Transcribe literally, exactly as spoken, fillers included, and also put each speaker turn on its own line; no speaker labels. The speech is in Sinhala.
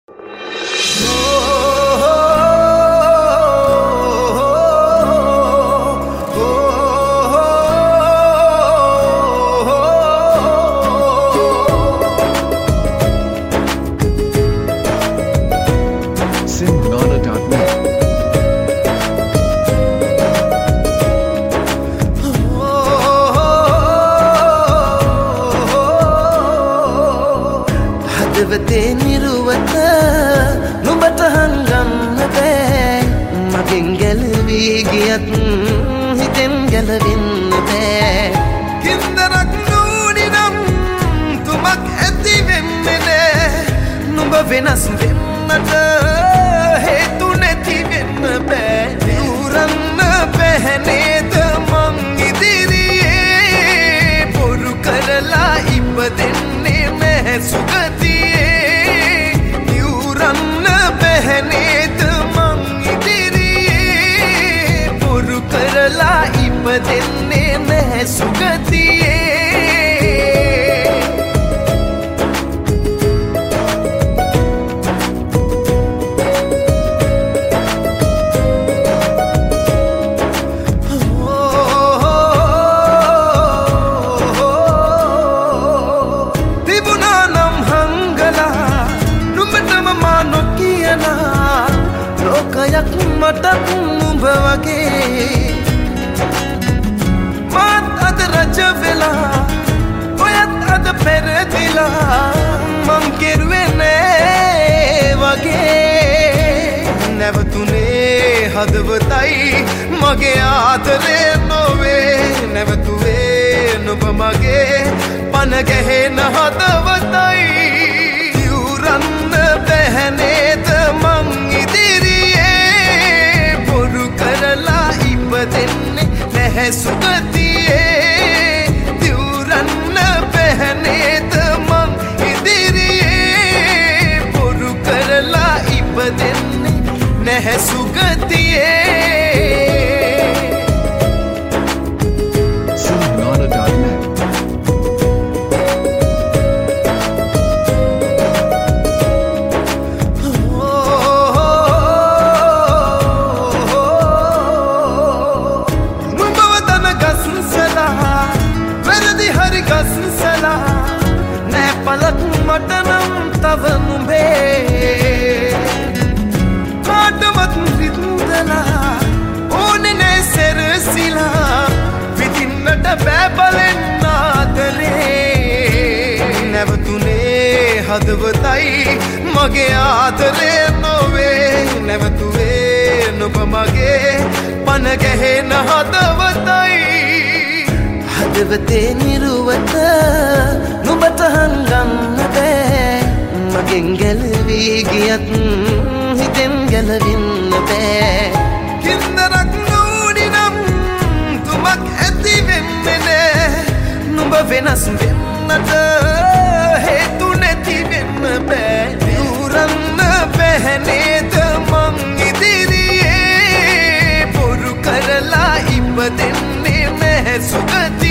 හදවතේ නිරුවත නුඹට හංගන්න බෑ මගෙන් ගැලවී ගියත් හිතෙන් ගැලවෙන්න බෑ කින්දරක් නූනි නම් තුමක් ඇති වෙන්නේ නෑ නුඹ වෙනස් වෙන්නට හේතු නැති වෙන්න බෑ දියුරන්න බැහැ නේද මං ඉදිරියේ බොරු කරලා ඉපදෙන්නේ නැහැ සුගතියේ දියුරන්න බැහැ නේද මං ඉදිරියේ බොරු කරලා ඉපදෙන්නේ නැහැ සුගතියේ මට නුඹ වගේ මාත් අද රජ වෙලා ඔයත් අද පෙරදිලා මං කෙරුවේ නෑ වගේ නැවතුනේ හදවතයි මගේ ආදරේ නොවේ නැවතුවේ නුඹ මගේ පන ගැහෙන හදවතයි දියුරන්න බැහැ නේද මං කරලා ඉපදෙන්නේ නැහැ සුගතියේ දියුරන්න බැහැ නේද මං ඉදිරියේ බොරු කරලා ඉපදෙන්නේ නැහැ සුගතියේ මට නම් තව නුඹේ කාටවත් විඳලා ඕනේ නෑ සැරසිලා විඳින්නට බෑ බලෙන් ආදරේ නැවතුනේ හදවතයි මගේ ආදරේ නොවේ නැවතුවේ නුඹ මගේ පන ගැහෙන හදවතයි හදවතේ නිරුවත නුඹට හංගන්න බෑ මගෙන් ගැලවී ගියත් හිතෙන් ගැලවෙන්න බෑ කින්දරක් නූනි නම් තුමක් ඇති වෙන්නේ නෑ නුඹ වෙනස් වෙන්නට හේතු නැති වෙන්න බෑ දියුරන්න බැහැ නේද මං ඉදිරියේ බොරු කරලා ඉපදෙන්නේ නැහැ සුගතියේ